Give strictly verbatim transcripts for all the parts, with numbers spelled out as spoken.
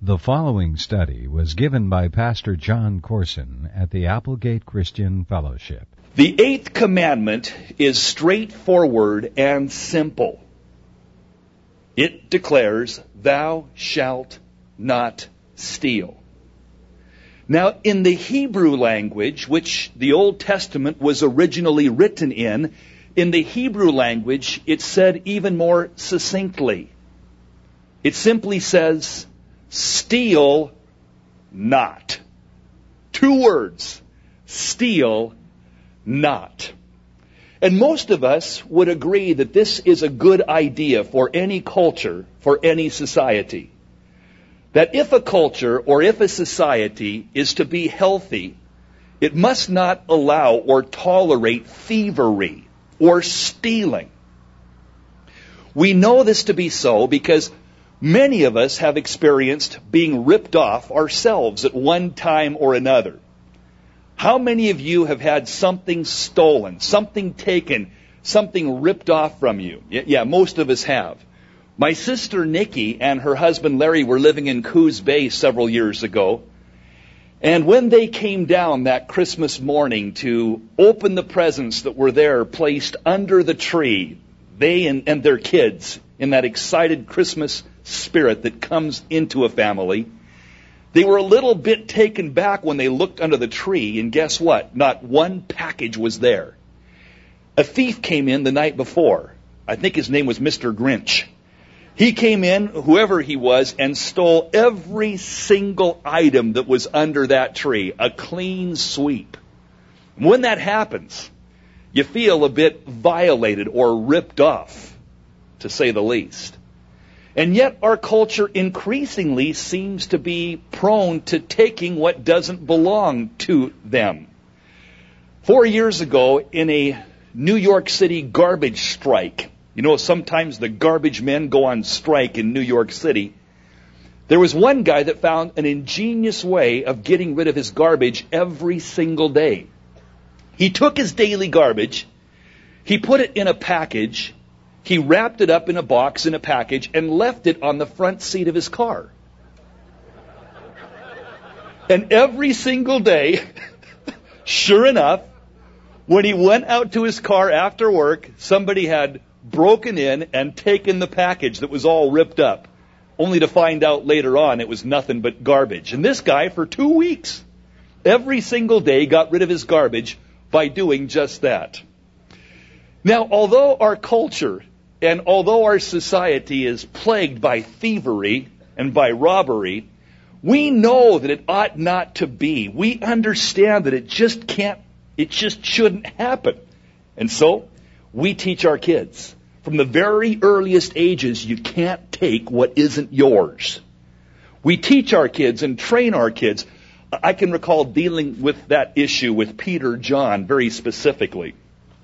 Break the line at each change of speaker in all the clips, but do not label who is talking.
The following study was given by Pastor John Corson at the Applegate Christian Fellowship.
The eighth commandment is straightforward and simple. It declares, "Thou shalt not steal." Now, in the Hebrew language, which the Old Testament was originally written in, in the Hebrew language, it said even more succinctly. It simply says, steal not. Two words, steal not. And most of us would agree that this is a good idea for any culture, for any society. That if a culture or if a society is to be healthy, it must not allow or tolerate thievery or stealing. We know this to be so because many of us have experienced being ripped off ourselves at one time or another. How many of you have had something stolen, something taken, something ripped off from you? Yeah, most of us have. My sister Nikki and her husband Larry were living in Coos Bay several years ago. And when they came down that Christmas morning to open the presents that were there placed under the tree, they and, and their kids, in that excited Christmas spirit that comes into a family, they were a little bit taken back when they looked under the tree, and guess what? Not one package was there. A thief came in the night before. I think his name was Mister Grinch. He came in, whoever he was, and stole every single item that was under that tree. A clean sweep. When that happens, you feel a bit violated or ripped off, to say the least. And yet our culture increasingly seems to be prone to taking what doesn't belong to them. Four years ago, in a New York City garbage strike, you know, sometimes the garbage men go on strike in New York City. There was one guy that found an ingenious way of getting rid of his garbage every single day. He took his daily garbage, he put it in a package, he wrapped it up in a box in a package, and left it on the front seat of his car. And every single day, sure enough, when he went out to his car after work, somebody had broken in and taken the package that was all ripped up, only to find out later on it was nothing but garbage. And this guy, for two weeks, every single day got rid of his garbage by doing just that. Now, although our culture and although our society is plagued by thievery and by robbery, we know that it ought not to be. We understand that it just can't, it just shouldn't happen. And so, we teach our kids, from the very earliest ages, you can't take what isn't yours. We teach our kids and train our kids. I can recall dealing with that issue with Peter John very specifically.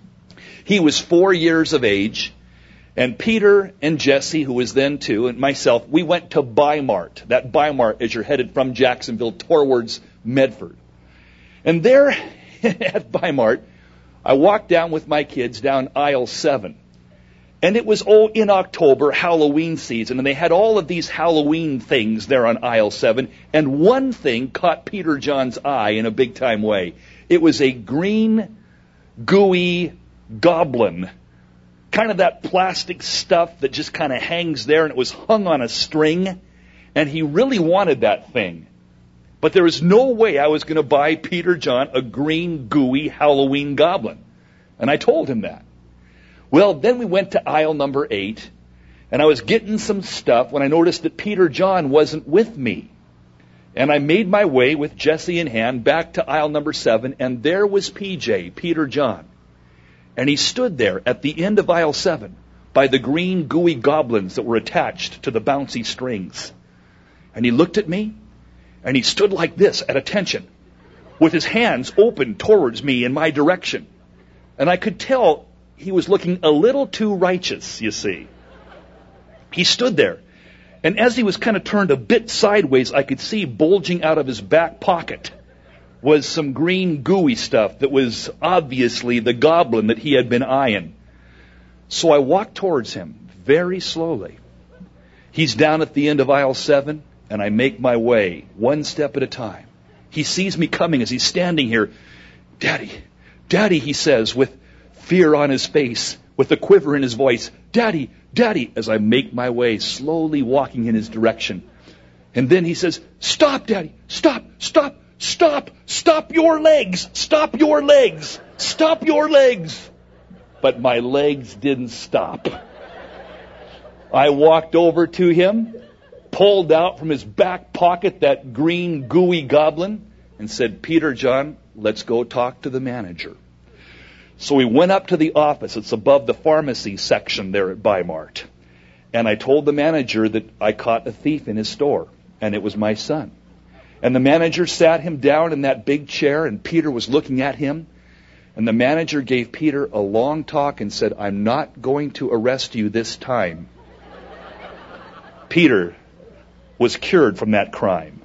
He was four years of age, and Peter and Jesse, who was then two, and myself, we went to Bi-Mart. That Bi-Mart as you're headed from Jacksonville towards Medford. And there at Bi-Mart, I walked down with my kids down aisle seven. And it was, oh, in October, Halloween season. And they had all of these Halloween things there on aisle seven. And one thing caught Peter John's eye in a big-time way. It was a green, gooey goblin. Kind of that plastic stuff that just kind of hangs there. And it was hung on a string. And he really wanted that thing. But there was no way I was going to buy Peter John a green, gooey Halloween goblin. And I told him that. Well, then we went to aisle number eight, and I was getting some stuff when I noticed that Peter John wasn't with me. And I made my way with Jesse in hand back to aisle number seven, and there was P J, Peter John. And he stood there at the end of aisle seven by the green, gooey goblins that were attached to the bouncy strings. And he looked at me, and he stood like this at attention, with his hands open towards me in my direction. And I could tell he was looking a little too righteous, you see. He stood there. And as he was kind of turned a bit sideways, I could see bulging out of his back pocket was some green gooey stuff that was obviously the goblin that he had been eyeing. So I walked towards him very slowly. He's down at the end of aisle seven. and I make my way one step at a time. He sees me coming as he's standing here. Daddy, Daddy, he says, with fear on his face, with a quiver in his voice. Daddy, Daddy, as I make my way, slowly walking in his direction. And then he says, stop, Daddy, stop, stop, stop, stop your legs, stop your legs, stop your legs. But my legs didn't stop. I walked over to him, pulled out from his back pocket that green gooey goblin, and said, Peter, John, let's go talk to the manager. So we went up to the office. It's above the pharmacy section there at Bi-Mart. And I told the manager that I caught a thief in his store, and it was my son. And the manager sat him down in that big chair, and Peter was looking at him. And the manager gave Peter a long talk and said, I'm not going to arrest you this time. Peter was cured from that crime.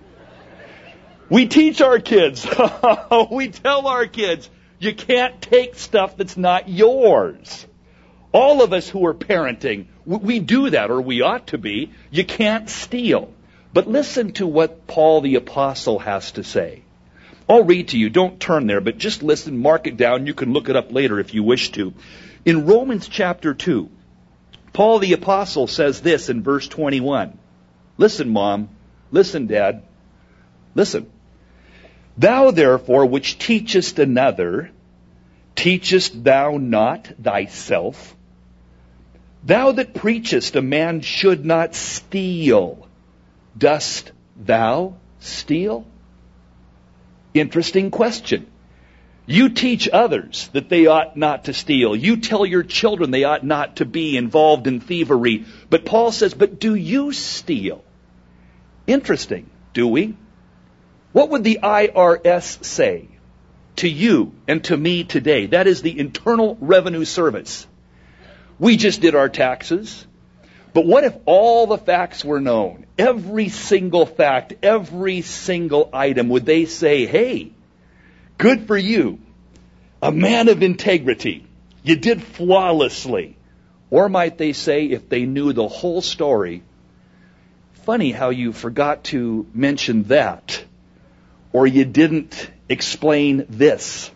We teach our kids, we tell our kids, you can't take stuff that's not yours. All of us who are parenting, we do that, or we ought to be. You can't steal. But listen to what Paul the Apostle has to say. I'll read to you. Don't turn there, but just listen, mark it down. You can look it up later if you wish to. In Romans chapter two, Paul the Apostle says this in verse twenty-one. Listen, Mom. Listen, Dad. Listen. Thou therefore which teachest another, teachest thou not thyself? Thou that preachest a man should not steal, dost thou steal? Interesting question. You teach others that they ought not to steal. You tell your children they ought not to be involved in thievery. But Paul says, but do you steal? Interesting, do we? What would the I R S say to you and to me today? That is the Internal Revenue Service. We just did our taxes. But what if all the facts were known? Every single fact, every single item, would they say, hey, good for you, a man of integrity, you did flawlessly? Or might they say, if they knew the whole story, funny how you forgot to mention that, or you didn't explain this.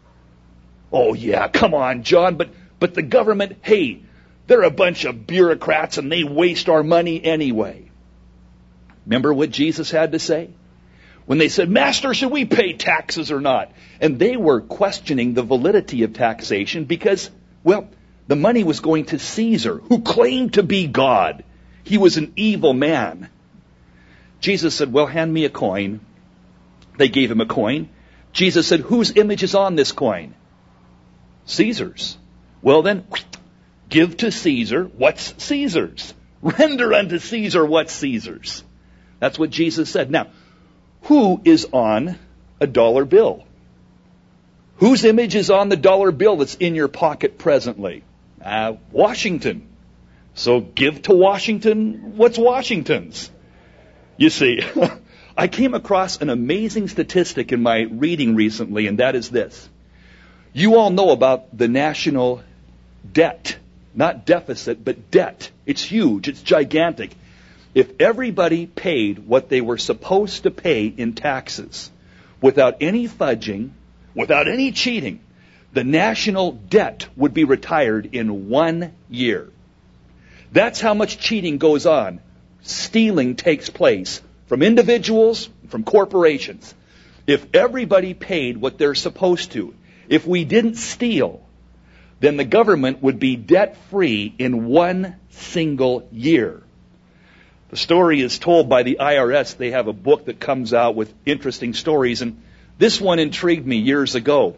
Oh yeah, come on, John, but but the government, hey, they're a bunch of bureaucrats and they waste our money anyway. Remember what Jesus had to say? When they said, Master, should we pay taxes or not? And they were questioning the validity of taxation because, well, the money was going to Caesar, who claimed to be God. He was an evil man. Jesus said, well, hand me a coin. They gave him a coin. Jesus said, whose image is on this coin? Caesar's. Well then, give to Caesar what's Caesar's. Render unto Caesar what's Caesar's. That's what Jesus said. Now, who is on a dollar bill? Whose image is on the dollar bill that's in your pocket presently? Uh, Washington. So give to Washington what's Washington's. You see, I came across an amazing statistic in my reading recently, and that is this. You all know about the national debt. Not deficit, but debt. It's huge. It's gigantic. If everybody paid what they were supposed to pay in taxes, without any fudging, without any cheating, the national debt would be retired in one year. That's how much cheating goes on. Stealing takes place from individuals, from corporations. If everybody paid what they're supposed to, if we didn't steal, then the government would be debt-free in one single year. The story is told by the I R S. They have a book that comes out with interesting stories, and this one intrigued me years ago.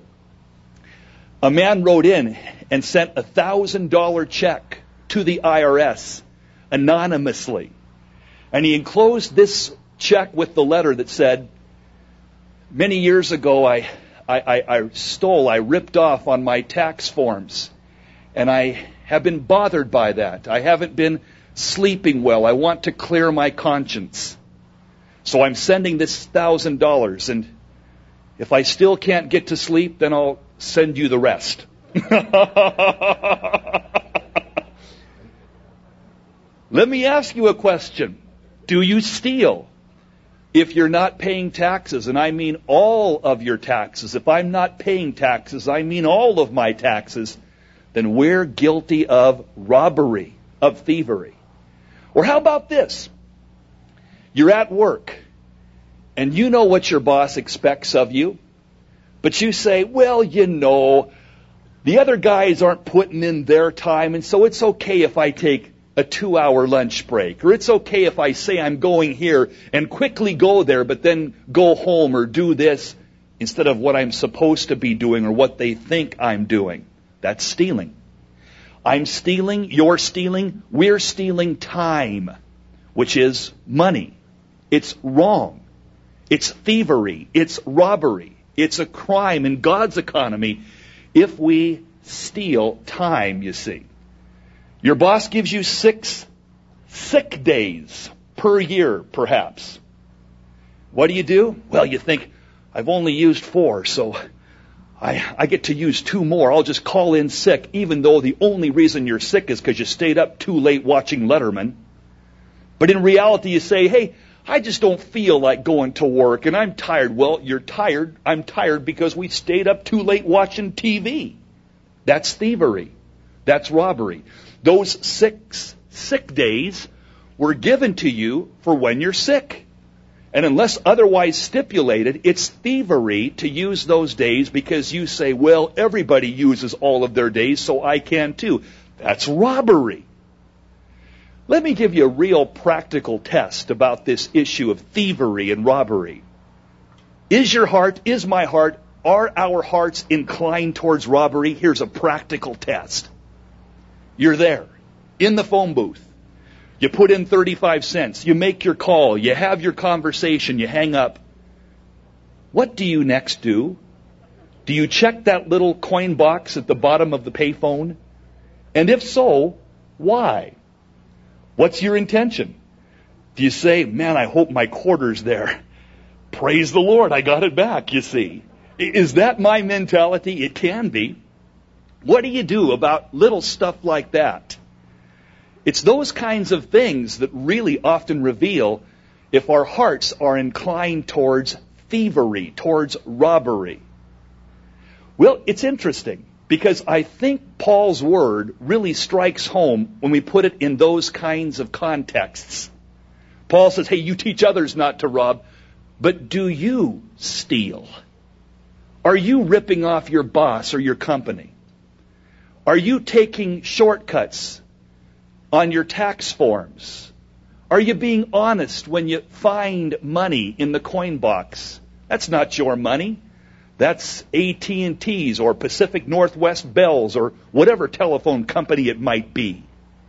A man wrote in and sent a one thousand dollars check to the I R S anonymously. And he enclosed this check with the letter that said, many years ago I, I, I, I stole, I ripped off on my tax forms. And I have been bothered by that. I haven't been sleeping well. I want to clear my conscience. So I'm sending this one thousand dollars. And if I still can't get to sleep, then I'll send you the rest. Let me ask you a question. Do you steal? If you're not paying taxes, and I mean all of your taxes, if I'm not paying taxes, I mean all of my taxes, then we're guilty of robbery, of thievery. Or how about this? You're at work, and you know what your boss expects of you, but you say, well, you know, the other guys aren't putting in their time, and so it's okay if I take a two-hour lunch break, or it's okay if I say I'm going here and quickly go there, but then go home or do this instead of what I'm supposed to be doing or what they think I'm doing. That's stealing. I'm stealing, you're stealing, we're stealing time, which is money. It's wrong. It's thievery. It's robbery. It's a crime in God's economy if we steal time, you see. Your boss gives you six sick days per year, perhaps. What do you do? Well, you think, I've only used four, so I, I get to use two more. I'll just call in sick, even though the only reason you're sick is because you stayed up too late watching Letterman. But in reality, you say, hey, I just don't feel like going to work, and I'm tired. Well, you're tired. I'm tired because we stayed up too late watching T V. That's thievery. That's robbery. Those six sick days were given to you for when you're sick. And unless otherwise stipulated, it's thievery to use those days because you say, well, everybody uses all of their days, so I can too. That's robbery. Let me give you a real practical test about this issue of thievery and robbery. Is your heart, is my heart, are our hearts inclined towards robbery? Here's a practical test. You're there, in the phone booth. You put in thirty-five cents. You make your call. You have your conversation. You hang up. What do you next do? Do you check that little coin box at the bottom of the payphone? And if so, why? What's your intention? Do you say, man, I hope my quarter's there. Praise the Lord, I got it back, you see. Is that my mentality? It can be. What do you do about little stuff like that? It's those kinds of things that really often reveal if our hearts are inclined towards thievery, towards robbery. Well, it's interesting because I think Paul's word really strikes home when we put it in those kinds of contexts. Paul says, hey, you teach others not to rob, but do you steal? Are you ripping off your boss or your company? Are you taking shortcuts on your tax forms? Are you being honest when you find money in the coin box? That's not your money. That's A T and T's or Pacific Northwest Bell's or whatever telephone company it might be.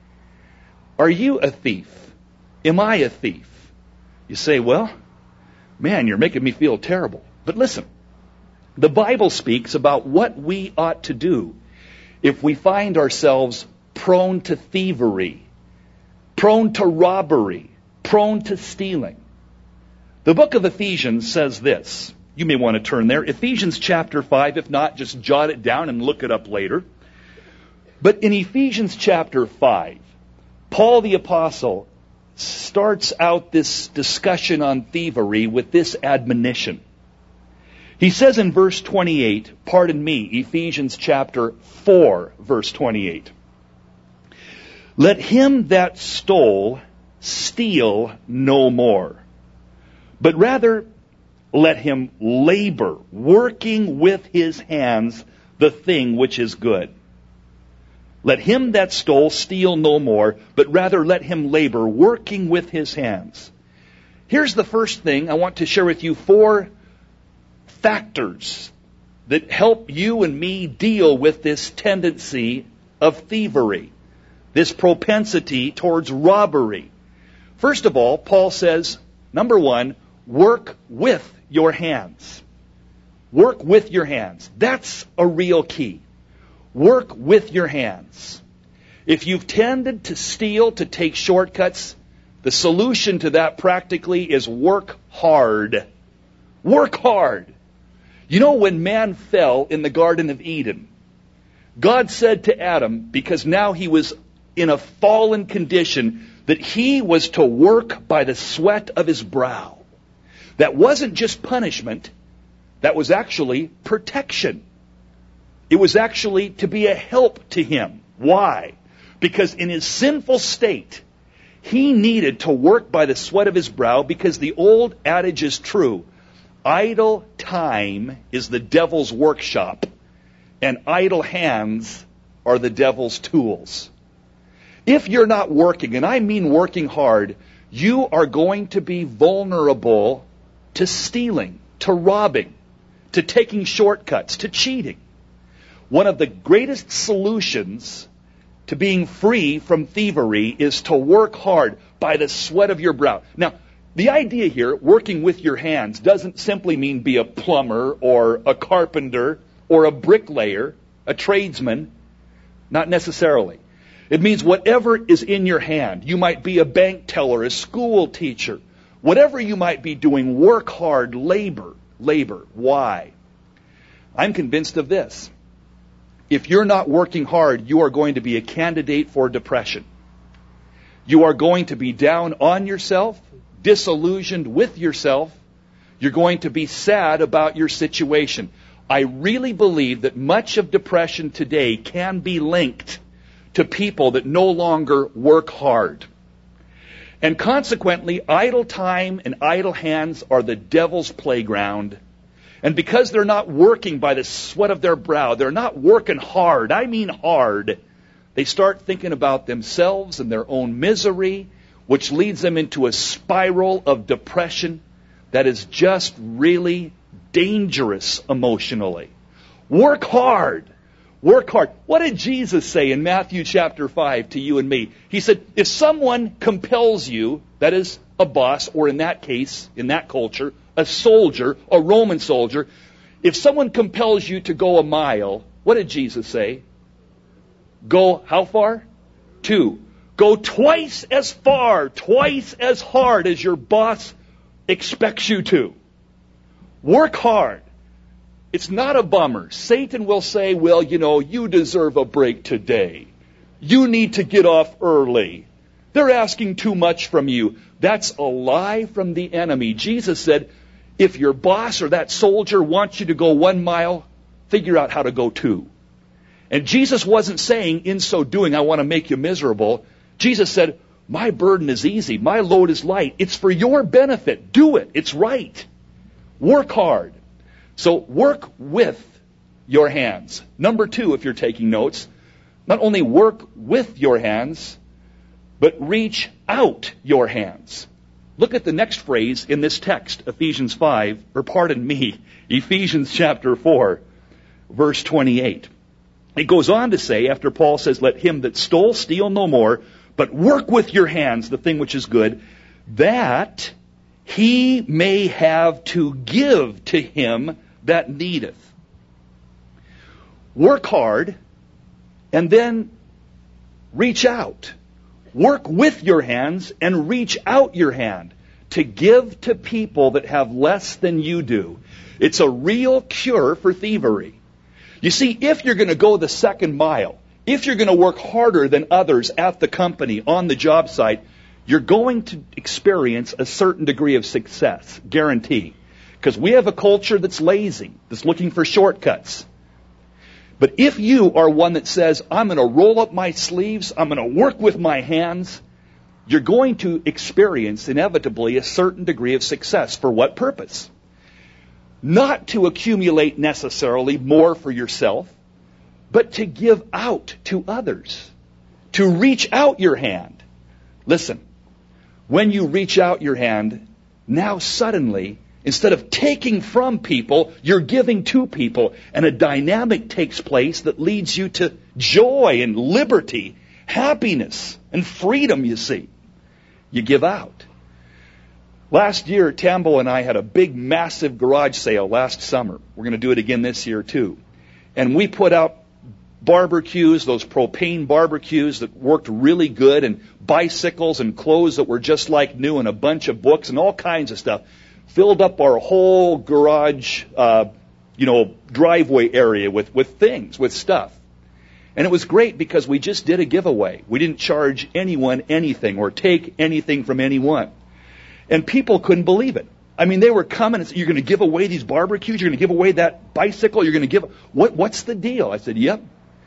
Are you a thief? Am I a thief? You say, well, man, you're making me feel terrible. But listen, the Bible speaks about what we ought to do if we find ourselves prone to thievery, prone to robbery, prone to stealing. The book of Ephesians says this. You may want to turn there. Ephesians chapter five. If not, just jot it down and look it up later. But in Ephesians chapter five, Paul the Apostle starts out this discussion on thievery with this admonition. He says in verse twenty-eight, pardon me, Ephesians chapter four, verse twenty-eight. Let him that stole steal no more, but rather let him labor, working with his hands the thing which is good. Let him that stole steal no more, but rather let him labor, working with his hands. Here's the first thing I want to share with you, four factors that help you and me deal with this tendency of thievery, this propensity towards robbery. First of all, Paul says, number one, work with your hands. Work with your hands. That's a real key. Work with your hands. If you've tended to steal, to take shortcuts, the solution to that practically is work hard. Work hard. You know, when man fell in the Garden of Eden, God said to Adam, because now he was in a fallen condition, that he was to work by the sweat of his brow. that wasn't just punishment, that was actually protection. It was actually to be a help to him. Why? Because in his sinful state, he needed to work by the sweat of his brow, because the old adage is true. Idle time is the devil's workshop, and idle hands are the devil's tools. If you're not working, and I mean working hard, you are going to be vulnerable to stealing, to robbing, to taking shortcuts, to cheating. One of the greatest solutions to being free from thievery is to work hard by the sweat of your brow. Now, the idea here, working with your hands, doesn't simply mean be a plumber or a carpenter or a bricklayer, a tradesman. Not necessarily. It means whatever is in your hand. You might be a bank teller, a school teacher. Whatever you might be doing, work hard, labor, labor. Why? I'm convinced of this. If you're not working hard, you are going to be a candidate for depression. You are going to be down on yourself, disillusioned with yourself. You're going to be sad about your situation. I really believe that much of depression today can be linked to people that no longer work hard. And consequently, idle time and idle hands are the devil's playground. And because they're not working by the sweat of their brow, they're not working hard, I mean hard, they start thinking about themselves and their own misery, which leads them into a spiral of depression that is just really dangerous emotionally. Work hard. Work hard. What did Jesus say in Matthew chapter five to you and me? He said, if someone compels you, that is a boss, or in that case, in that culture, a soldier, a Roman soldier, if someone compels you to go a mile, what did Jesus say? Go how far? Two. Go twice as far, twice as hard as your boss expects you to. Work hard. It's not a bummer. Satan will say, well, you know, you deserve a break today. You need to get off early. They're asking too much from you. That's a lie from the enemy. Jesus said, if your boss or that soldier wants you to go one mile, figure out how to go two. And Jesus wasn't saying, in so doing, I want to make you miserable. Jesus said, my burden is easy. My load is light. It's for your benefit. Do it. It's right. Work hard. So work with your hands. Number two, if you're taking notes, not only work with your hands, but reach out your hands. Look at the next phrase in this text, Ephesians five, or pardon me, Ephesians chapter four, verse twenty-eight. It goes on to say, after Paul says, let him that stole steal no more, but work with your hands the thing which is good, that he may have to give to him that needeth. Work hard, and then reach out. Work with your hands and reach out your hand to give to people that have less than you do. It's a real cure for thievery. You see, if you're going to go the second mile, if you're going to work harder than others at the company, on the job site, you're going to experience a certain degree of success, guarantee. Because we have a culture that's lazy, that's looking for shortcuts. But if you are one that says, I'm going to roll up my sleeves, I'm going to work with my hands, you're going to experience inevitably a certain degree of success. For what purpose? Not to accumulate necessarily more for yourself, but to give out to others, to reach out your hand. Listen, when you reach out your hand, now suddenly, instead of taking from people, you're giving to people, and a dynamic takes place that leads you to joy and liberty, happiness and freedom, you see. You give out. Last year, Tambo and I had a big, massive garage sale last summer. We're going to do it again this year, too. And we put out barbecues, those propane barbecues that worked really good, and bicycles and clothes that were just like new, and a bunch of books and all kinds of stuff. Filled up our whole garage, uh, you know, driveway area with, with things, with stuff. And it was great because we just did a giveaway. We didn't charge anyone anything or take anything from anyone. And people couldn't believe it. I mean, they were coming and said, you're going to give away these barbecues? You're going to give away that bicycle? You're going to give... What, what's the deal? I said, yep.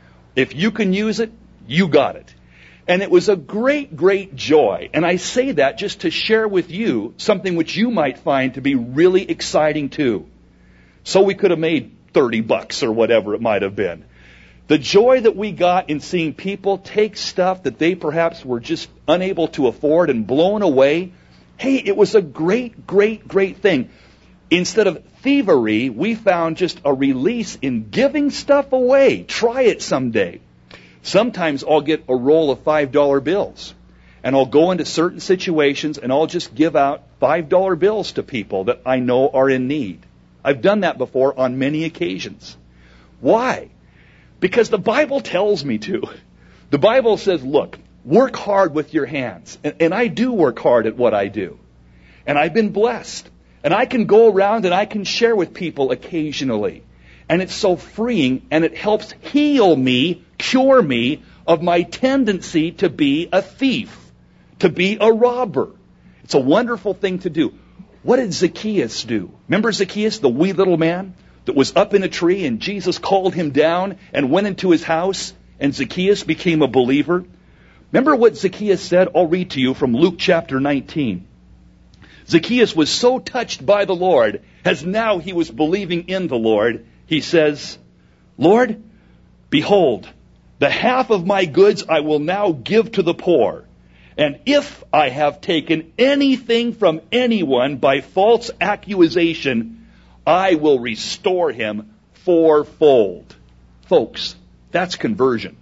If you can use it, you got it. And it was a great, great joy. And I say that just to share with you something which you might find to be really exciting too. So we could have made thirty bucks or whatever it might have been. The joy that we got in seeing people take stuff that they perhaps were just unable to afford and blown away. Hey, it was a great, great, great thing. Instead of thievery, we found just a release in giving stuff away. Try it someday. Sometimes I'll get a roll of five dollar bills. And I'll go into certain situations and I'll just give out five dollar bills to people that I know are in need. I've done that before on many occasions. Why? Because the Bible tells me to. The Bible says, look, work hard with your hands. And, and I do work hard at what I do. And I've been blessed. And I can go around and I can share with people occasionally. And it's so freeing and it helps heal me, cure me of my tendency to be a thief, to be a robber. It's a wonderful thing to do. What did Zacchaeus do? Remember Zacchaeus, the wee little man that was up in a tree and Jesus called him down and went into his house and Zacchaeus became a believer? Remember what Zacchaeus said? I'll read to you from Luke chapter nineteen. Zacchaeus was so touched by the Lord as now he was believing in the Lord. He says, Lord, behold, the half of my goods I will now give to the poor. And if I have taken anything from anyone by false accusation, I will restore him fourfold. Folks, that's conversion.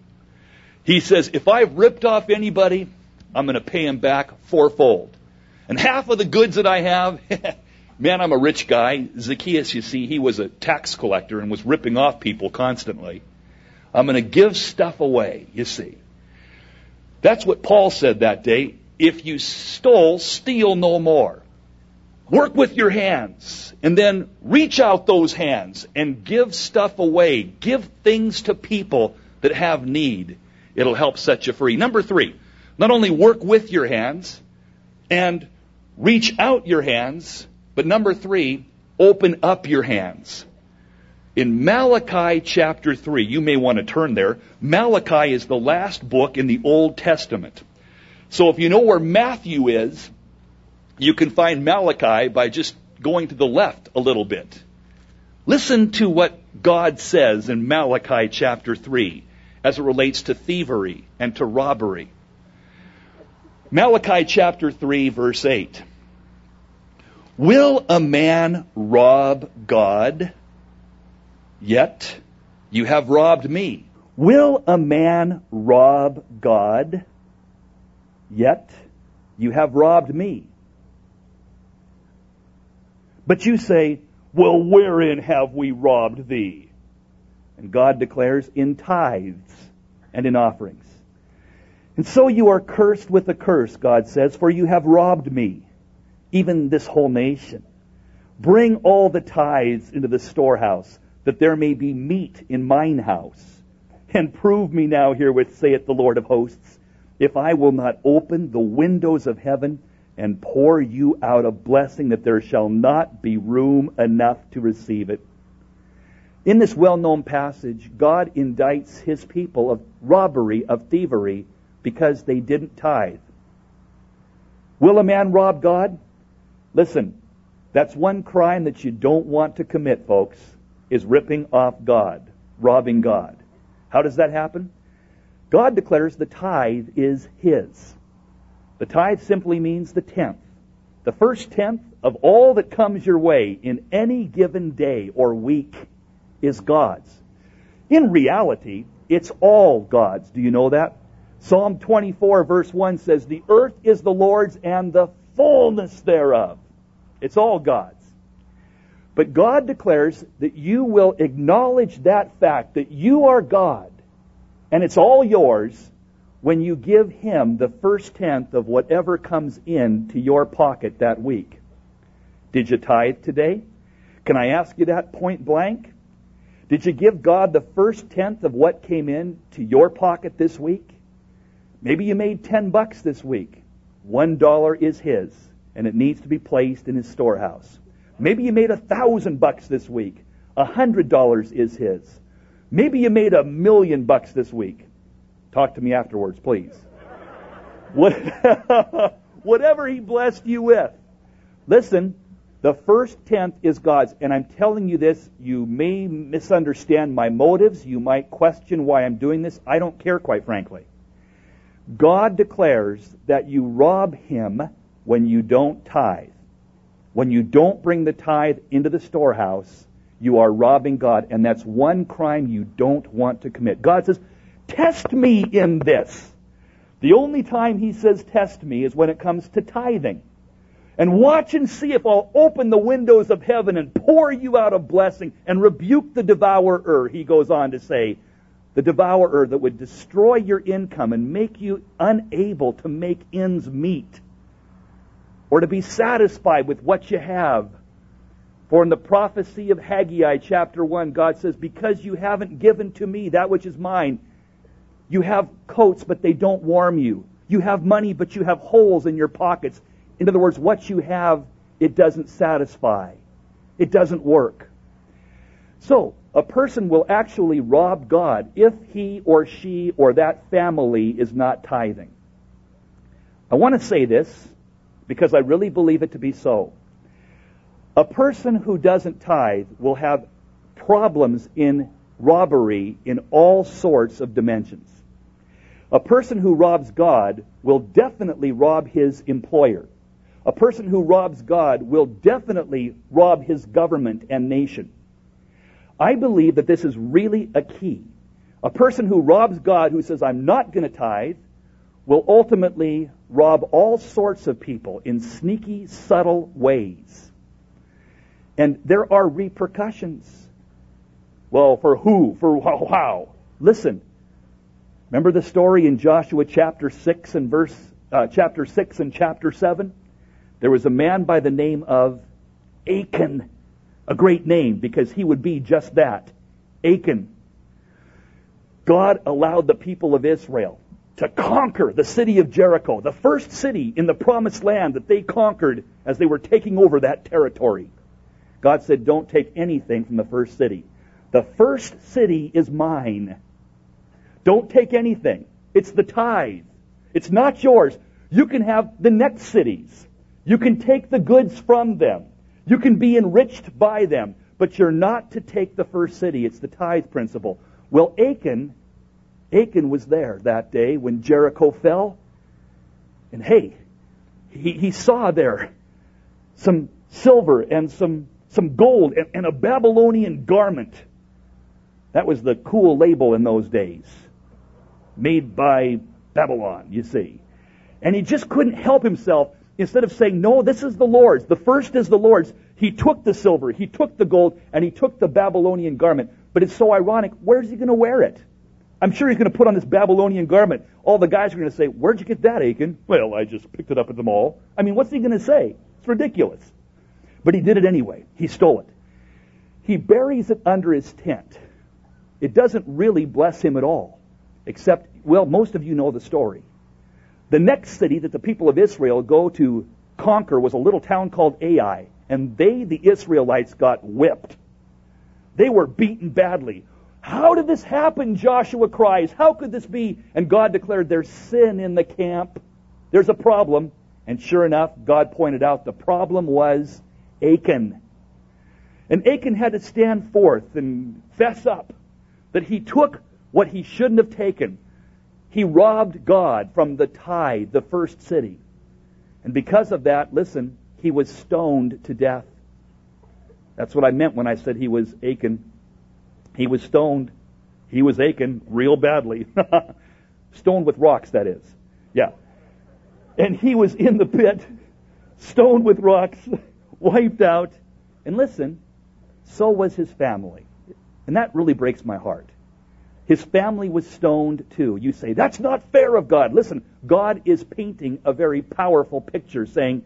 He says, if I've ripped off anybody, I'm going to pay him back fourfold. And half of the goods that I have, man, I'm a rich guy. Zacchaeus, you see, he was a tax collector and was ripping off people constantly. I'm going to give stuff away, you see. That's what Paul said that day. If you stole, steal no more. Work with your hands and then reach out those hands and give stuff away. Give things to people that have need. It'll help set you free. Number three, not only work with your hands and reach out your hands, but number three, open up your hands. In Malachi chapter three, you may want to turn there. Malachi is the last book in the Old Testament. So if you know where Matthew is, you can find Malachi by just going to the left a little bit. Listen to what God says in Malachi chapter three as it relates to thievery and to robbery. Malachi chapter three, verse eight. Will a man rob God? Yet you have robbed me. Will a man rob God? Yet you have robbed me. But you say, well, wherein have we robbed thee? And God declares, in tithes and in offerings. And so you are cursed with a curse, God says, for you have robbed me, even this whole nation. Bring all the tithes into the storehouse, that there may be meat in mine house. And prove me now herewith, saith the Lord of hosts, if I will not open the windows of heaven and pour you out a blessing, that there shall not be room enough to receive it. In this well-known passage, God indicts his people of robbery, of thievery, because they didn't tithe. Will a man rob God? Listen, that's one crime that you don't want to commit, folks, is ripping off God, robbing God. How does that happen? God declares the tithe is his. The tithe simply means the tenth. The first tenth of all that comes your way in any given day or week is God's. In reality, it's all God's. Do you know that? Psalm twenty-four verse one says, the earth is the Lord's and the fullness thereof. It's all God's. But God declares that you will acknowledge that fact that you are God and it's all yours when you give him the first tenth of whatever comes in to your pocket that week. Did you tithe today? Can I ask you that point blank? Did you give God the first tenth of what came in to your pocket this week? Maybe you made ten bucks this week. One dollar is his, and it needs to be placed in his storehouse. Maybe you made a thousand bucks this week. A hundred dollars is his. Maybe you made a million bucks this week. Talk to me afterwards, please. What, whatever he blessed you with. Listen, the first tenth is God's. And I'm telling you this, you may misunderstand my motives. You might question why I'm doing this. I don't care, quite frankly. God declares that you rob Him when you don't tithe. When you don't bring the tithe into the storehouse, you are robbing God. And that's one crime you don't want to commit. God says, test me in this. The only time He says test me is when it comes to tithing. And watch and see if I'll open the windows of heaven and pour you out a blessing and rebuke the devourer, he goes on to say. The devourer that would destroy your income and make you unable to make ends meet or to be satisfied with what you have. For in the prophecy of Haggai chapter one, God says, because you haven't given to me that which is mine, you have coats but they don't warm you. You have money but you have holes in your pockets. In other words, what you have, it doesn't satisfy. It doesn't work. So, a person will actually rob God if he or she or that family is not tithing. I want to say this because I really believe it to be so. A person who doesn't tithe will have problems in robbery in all sorts of dimensions. A person who robs God will definitely rob his employer. A person who robs God will definitely rob his government and nation. I believe that this is really a key. A person who robs God, who says, I'm not going to tithe, will ultimately rob all sorts of people in sneaky, subtle ways. And there are repercussions. Well, for who? For how? Listen. Remember the story in Joshua chapter six and verse uh, chapter six and chapter seven? There was a man by the name of Achan. A great name because he would be just that. Achan. God allowed the people of Israel to conquer the city of Jericho, the first city in the promised land that they conquered as they were taking over that territory. God said, don't take anything from the first city. The first city is mine. Don't take anything. It's the tithe. It's not yours. You can have the next cities. You can take the goods from them. You can be enriched by them. But you're not to take the first city. It's the tithe principle. Well, Achan, Achan was there that day when Jericho fell. And hey, he, he saw there some silver and some, some gold and, and a Babylonian garment. That was the cool label in those days. Made by Babylon, you see. And he just couldn't help himself. Instead of saying, no, this is the Lord's, the first is the Lord's, he took the silver, he took the gold, and he took the Babylonian garment. But it's so ironic, where's he going to wear it? I'm sure he's going to put on this Babylonian garment. All the guys are going to say, where'd you get that, Achan? Well, I just picked it up at the mall. I mean, what's he going to say? It's ridiculous. But he did it anyway. He stole it. He buries it under his tent. It doesn't really bless him at all. Except, well, most of you know the story. The next city that the people of Israel go to conquer was a little town called Ai. And they, the Israelites, got whipped. They were beaten badly. How did this happen? Joshua cries. How could this be? And God declared there's sin in the camp. There's a problem. And sure enough, God pointed out the problem was Achan. And Achan had to stand forth and fess up that he took what he shouldn't have taken. He robbed God from the tithe, the first city. And because of that, listen, he was stoned to death. That's what I meant when I said he was Achan. He was stoned. He was Achan real badly. Stoned with rocks, that is. Yeah. And he was in the pit, stoned with rocks, wiped out. And listen, so was his family. And that really breaks my heart. His family was stoned too. You say, that's not fair of God. Listen, God is painting a very powerful picture saying,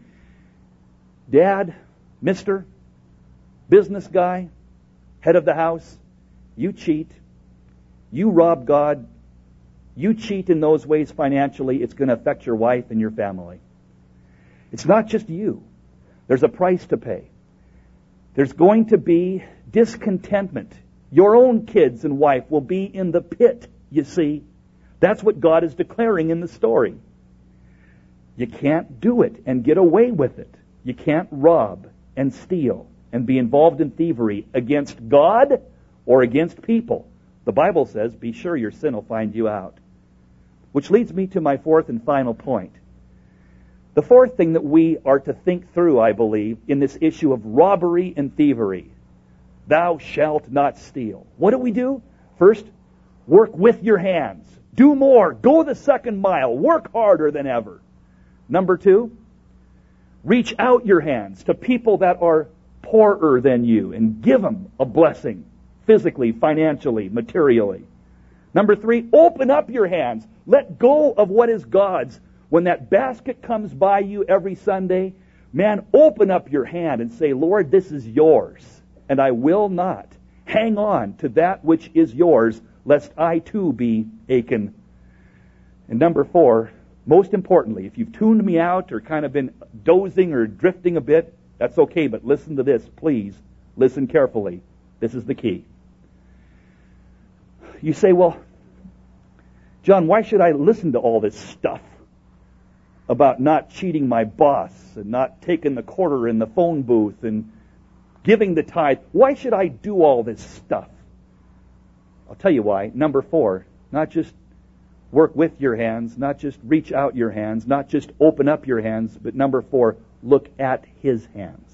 Dad, Mister, business guy, head of the house, you cheat. You rob God. You cheat in those ways financially. It's going to affect your wife and your family. It's not just you. There's a price to pay. There's going to be discontentment. Your own kids and wife will be in the pit, you see. That's what God is declaring in the story. You can't do it and get away with it. You can't rob and steal and be involved in thievery against God or against people. The Bible says, be sure your sin will find you out. Which leads me to my fourth and final point. The fourth thing that we are to think through, I believe, in this issue of robbery and thievery. Thou shalt not steal. What do we do? First, work with your hands. Do more. Go the second mile. Work harder than ever. Number two, reach out your hands to people that are poorer than you and give them a blessing, physically, financially, materially. Number three, open up your hands. Let go of what is God's. When that basket comes by you every Sunday, man, open up your hand and say, Lord, this is yours, and I will not hang on to that which is yours, lest I too be Achan. And number four, most importantly, if you've tuned me out or kind of been dozing or drifting a bit, that's okay, but listen to this, please. Listen carefully. This is the key. You say, well, John, why should I listen to all this stuff about not cheating my boss and not taking the quarter in the phone booth and giving the tithe? Why should I do all this stuff? I'll tell you why. Number four, not just work with your hands, not just reach out your hands, not just open up your hands, but number four, look at His hands.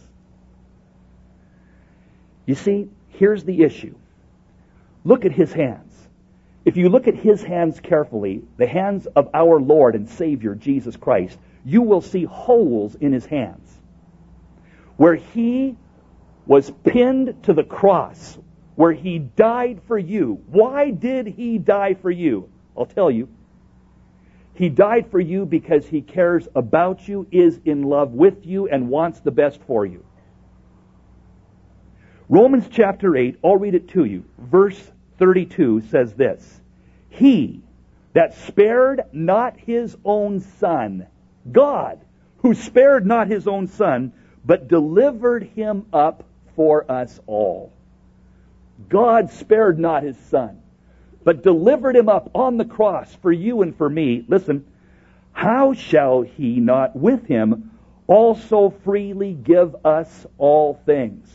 You see, here's the issue. Look at His hands. If you look at His hands carefully, the hands of our Lord and Savior, Jesus Christ, you will see holes in His hands. Where He was pinned to the cross, where He died for you. Why did He die for you? I'll tell you. He died for you because He cares about you, is in love with you, and wants the best for you. Romans chapter eight, I'll read it to you. Verse thirty-two says this, He that spared not His own Son, God, who spared not His own Son, but delivered Him up for us all. God spared not His Son, but delivered Him up on the cross for you and for me. Listen, how shall He not with Him also freely give us all things?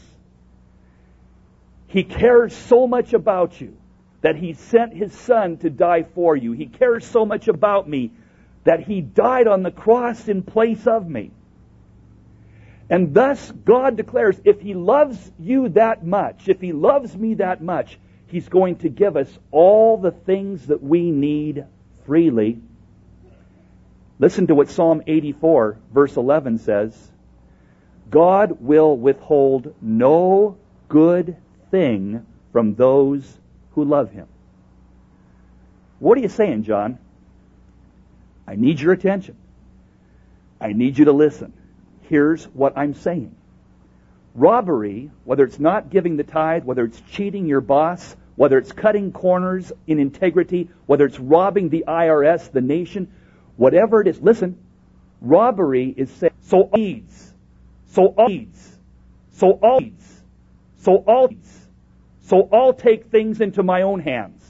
He cares so much about you that He sent His Son to die for you. He cares so much about me that He died on the cross in place of me. And thus God declares, if He loves you that much, if He loves me that much, He's going to give us all the things that we need freely. Listen to what Psalm eighty-four, verse eleven says. God will withhold no good thing from those who love Him. What are you saying, John? I need your attention. I need you to listen. Here's what I'm saying. Robbery, whether it's not giving the tithe, whether it's cheating your boss, whether it's cutting corners in integrity, whether it's robbing the I R S, the nation, whatever it is, listen, robbery is saying, so all needs, so all needs, so all needs, so all needs, so I'll take things into my own hands.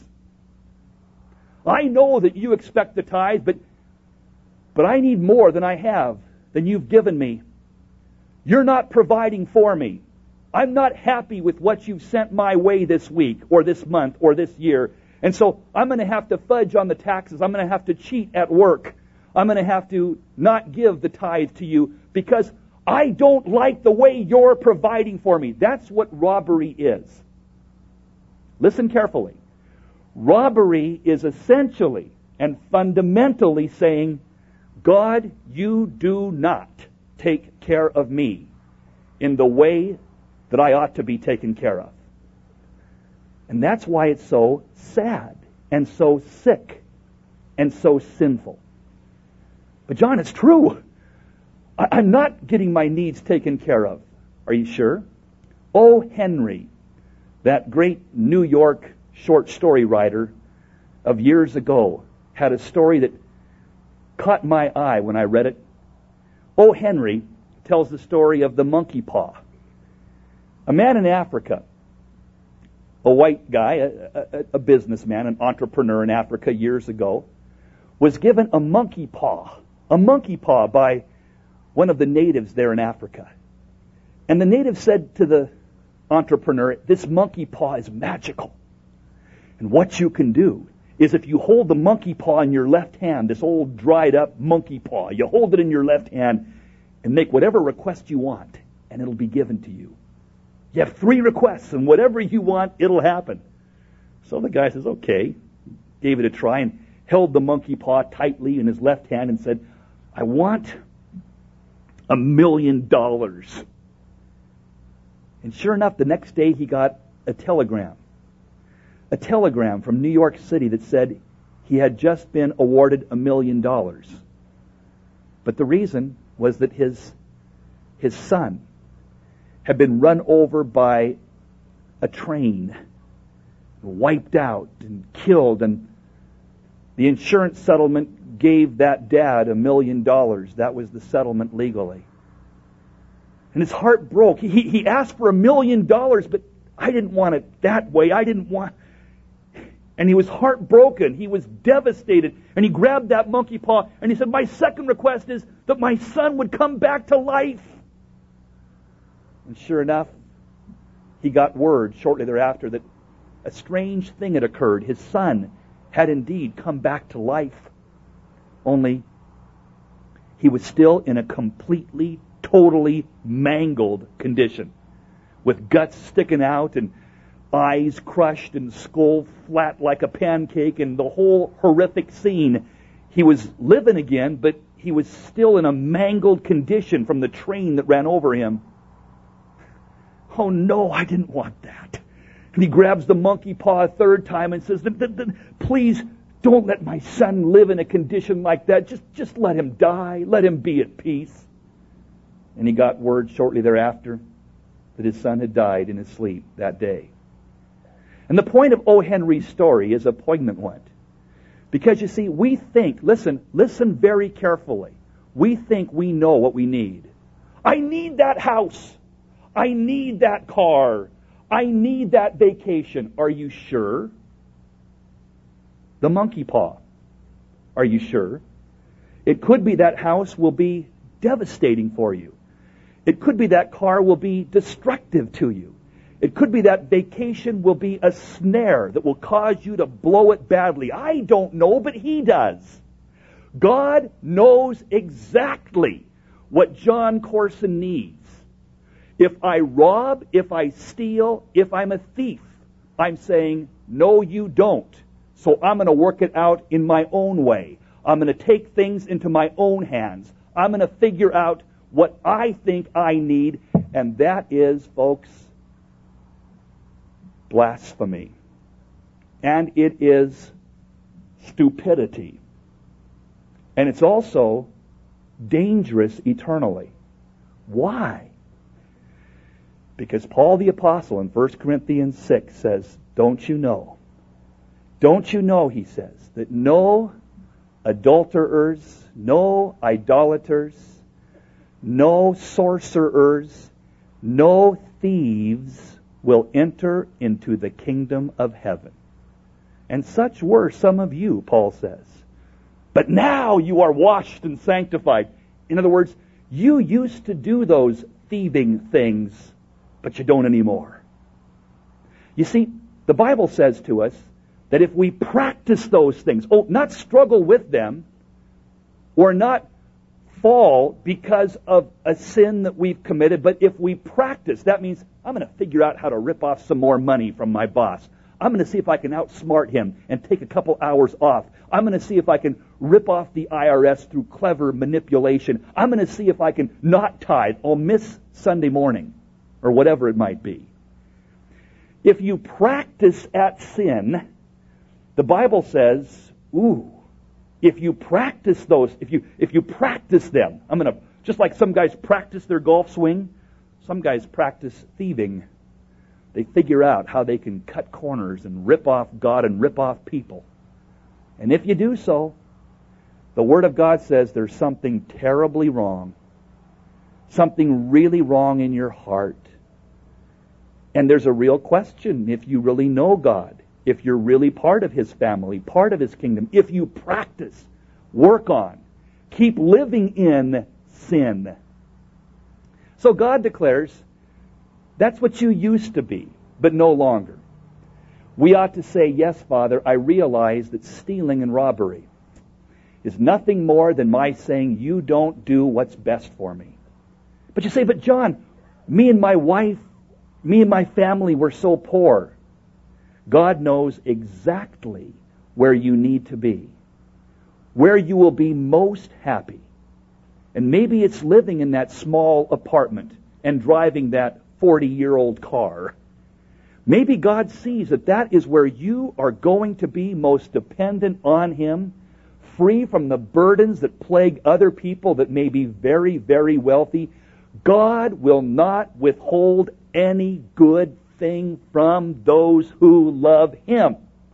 I know that you expect the tithe, but, but I need more than I have, than you've given me. You're not providing for me. I'm not happy with what you've sent my way this week, or this month, or this year. And so I'm going to have to fudge on the taxes. I'm going to have to cheat at work. I'm going to have to not give the tithe to you because I don't like the way you're providing for me. That's what robbery is. Listen carefully. Robbery is essentially and fundamentally saying, God, you do not take care of me in the way that I ought to be taken care of. And that's why it's so sad and so sick and so sinful. But John, it's true. I'm not getting my needs taken care of. Are you sure? O. Henry, that great New York short story writer of years ago, had a story that caught my eye when I read it. O. Henry tells the story of the monkey paw. A man in Africa, a white guy, a, a, a businessman, an entrepreneur in Africa years ago, was given a monkey paw, a monkey paw by one of the natives there in Africa. And the native said to the entrepreneur, this monkey paw is magical. And what you can do is if you hold the monkey paw in your left hand, this old dried up monkey paw, you hold it in your left hand and make whatever request you want, and it'll be given to you. You have three requests, and whatever you want, it'll happen. So the guy says, okay, gave it a try and held the monkey paw tightly in his left hand and said, I want a million dollars. And sure enough, the next day he got a telegram. A telegram from New York City that said he had just been awarded a million dollars. But the reason was that his, his son had been run over by a train, wiped out and killed, and the insurance settlement gave that dad a million dollars. That was the settlement legally. And his heart broke. He, he asked for a million dollars, but I didn't want it that way. I didn't want... And he was heartbroken. He was devastated. And he grabbed that monkey paw and he said, my second request is that my son would come back to life. And sure enough, he got word shortly thereafter that a strange thing had occurred. His son had indeed come back to life. Only he was still in a completely, totally mangled condition, with guts sticking out and eyes crushed and skull flat like a pancake and the whole horrific scene. He was living again, but he was still in a mangled condition from the train that ran over him. Oh no, I didn't want that. And he grabs the monkey paw a third time and says, please don't let my son live in a condition like that. Just, just let him die. Let him be at peace. And he got word shortly thereafter that his son had died in his sleep that day. And the point of O. Henry's story is a poignant one. Because you see, we think, listen, listen very carefully. We think we know what we need. I need that house. I need that car. I need that vacation. Are you sure? The monkey paw. Are you sure? It could be that house will be devastating for you. It could be that car will be destructive to you. It could be that vacation will be a snare that will cause you to blow it badly. I don't know, but He does. God knows exactly what John Corson needs. If I rob, if I steal, if I'm a thief, I'm saying, no, you don't. So I'm going to work it out in my own way. I'm going to take things into my own hands. I'm going to figure out what I think I need, and that is, folks, blasphemy. And it is stupidity. And it's also dangerous eternally. Why? Because Paul the Apostle in First Corinthians six says, don't you know? Don't you know, he says, that no adulterers, no idolaters, no sorcerers, no thieves will enter into the kingdom of heaven. And such were some of you, Paul says. But now you are washed and sanctified. In other words, you used to do those thieving things, but you don't anymore. You see, the Bible says to us that if we practice those things, oh, not struggle with them, or not fall because of a sin that we've committed, but if we practice, that means I'm going to figure out how to rip off some more money from my boss. I'm going to see if I can outsmart him and take a couple hours off. I'm going to see if I can rip off the I R S through clever manipulation. I'm going to see if I can not tithe. I'll miss Sunday morning, or whatever it might be. If you practice at sin, the Bible says, ooh, if you practice those, if you if you practice them, I'm going to, just like some guys practice their golf swing, some guys practice thieving. They figure out how they can cut corners and rip off God and rip off people. And if you do so, the Word of God says there's something terribly wrong. Something really wrong in your heart. And there's a real question if you really know God, if you're really part of His family, part of His kingdom, if you practice, work on, keep living in sin. So God declares, that's what you used to be, but no longer. We ought to say, yes, Father, I realize that stealing and robbery is nothing more than my saying, you don't do what's best for me. But you say, but John, me and my wife, me and my family were so poor. God knows exactly where you need to be, where you will be most happy. And maybe it's living in that small apartment and driving that forty-year-old car. Maybe God sees that that is where you are going to be most dependent on Him, free from the burdens that plague other people that may be very, very wealthy. God will not withhold any good thing from those who love Him.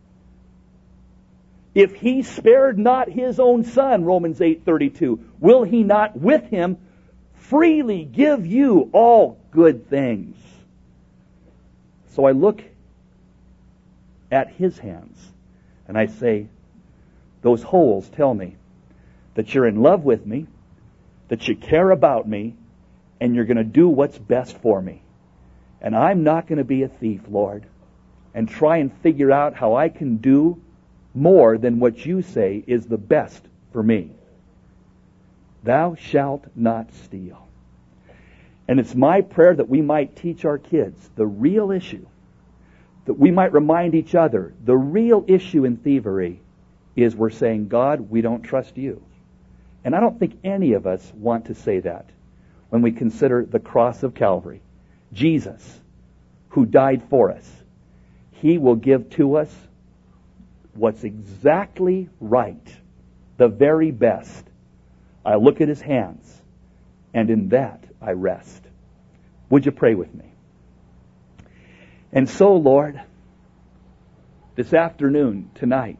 If He spared not His own Son, Romans eight thirty-two, will He not with Him freely give you all good things? So I look at His hands and I say, those holes tell me that you're in love with me, that you care about me, and you're going to do what's best for me. And I'm not going to be a thief, Lord, and try and figure out how I can do more than what you say is the best for me. Thou shalt not steal. And it's my prayer that we might teach our kids the real issue, that we might remind each other the real issue in thievery is we're saying, God, we don't trust you. And I don't think any of us want to say that when we consider the cross of Calvary. Jesus, who died for us, He will give to us what's exactly right, the very best. I look at His hands, and in that I rest. Would you pray with me? And so, Lord, this afternoon, tonight,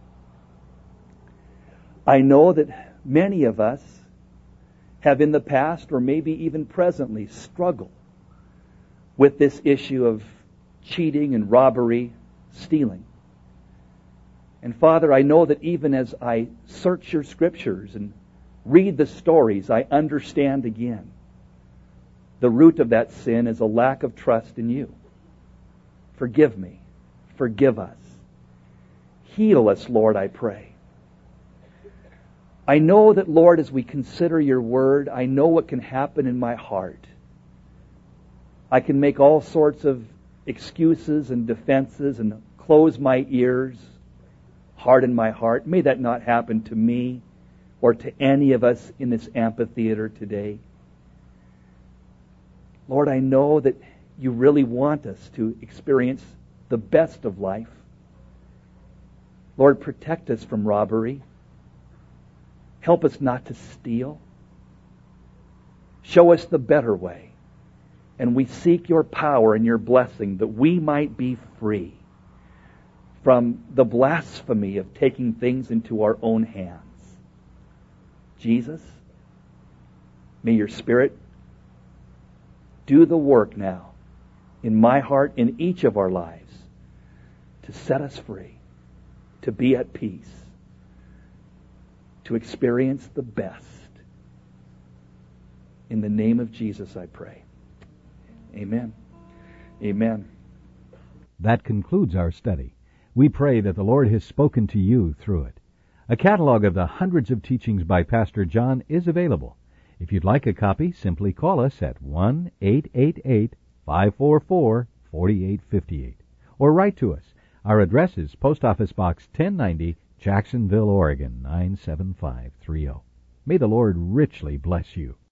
I know that many of us have in the past, or maybe even presently, struggled with this issue of cheating and robbery, stealing. And Father, I know that even as I search your scriptures and read the stories, I understand again the root of that sin is a lack of trust in you. Forgive me. Forgive us. Heal us, Lord, I pray. I know that, Lord, as we consider your word, I know what can happen in my heart. I can make all sorts of excuses and defenses and close my ears, harden my heart. May that not happen to me or to any of us in this amphitheater today. Lord, I know that you really want us to experience the best of life. Lord, protect us from robbery. Help us not to steal. Show us the better way. And we seek your power and your blessing that we might be free from the blasphemy of taking things into our own hands. Jesus, may your Spirit do the work now in my heart, in each of our lives, to set us free, to be at peace, to experience the best. In the name of Jesus, I pray. Amen. Amen.
That concludes our study. We pray that the Lord has spoken to you through it. A catalog of the hundreds of teachings by Pastor John is available. If you'd like a copy, simply call us at one eight eight eight, five four four, four eight five eight or write to us. Our address is Post Office Box ten ninety, Jacksonville, Oregon, nine seven five three zero. May the Lord richly bless you.